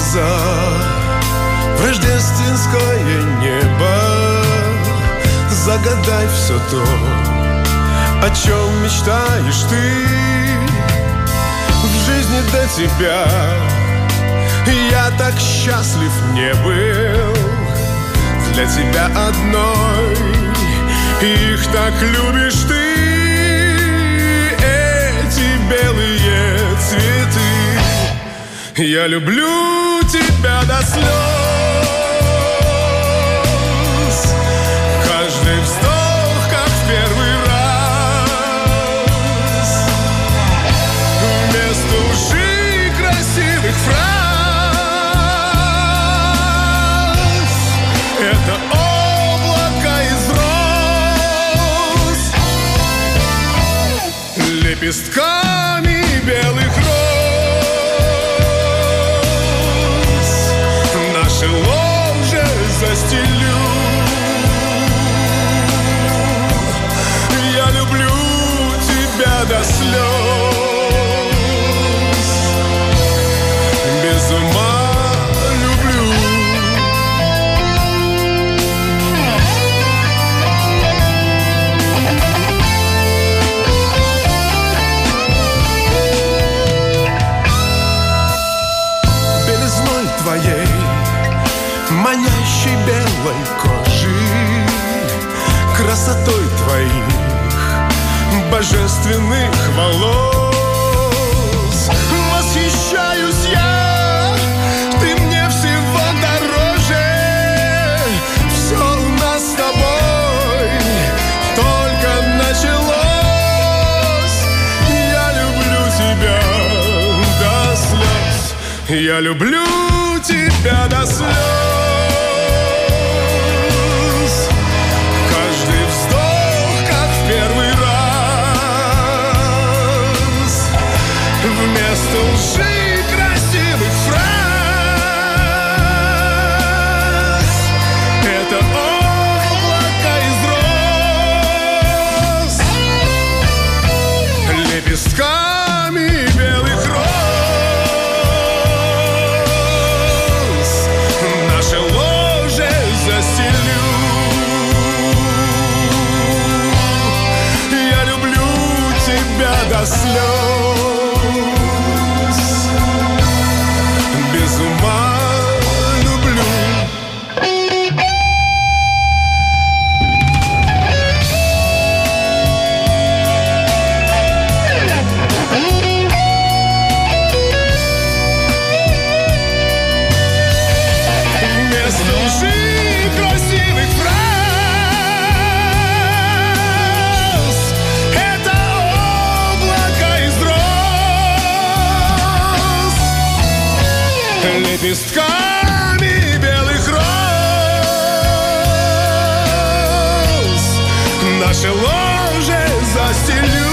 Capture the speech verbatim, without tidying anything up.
глаза в рождественское небо. Загадай все то, о чем мечтаешь ты. В жизни до тебя я так счастлив не был. Для тебя одной их так любишь ты. Эти белые цветы, я люблю тебя до слез. Каждый вздох, как в первый раз. Вместо лжи красивых фраз это облако из роз, лепестками белых роз. Наши ложе застелю. Я люблю тебя до слез. Без ума люблю. Белизной твоей, манящей белой кожи, красотой твоих божественных волос восхищаюсь я. Ты мне всего дороже. Все у нас с тобой только началось. Я люблю тебя до слез. Я люблю тебя до слез. Каждый вздох, как в первый раз. Вместо лжи красивых фраз это облако из роз, лепестками белых роз. Наше ложе застелю. Я люблю тебя до слез. Без ума люблю. Вместо лжи красивых фраз это облако из роз, лепестками белых роз. Наше ложе застелю.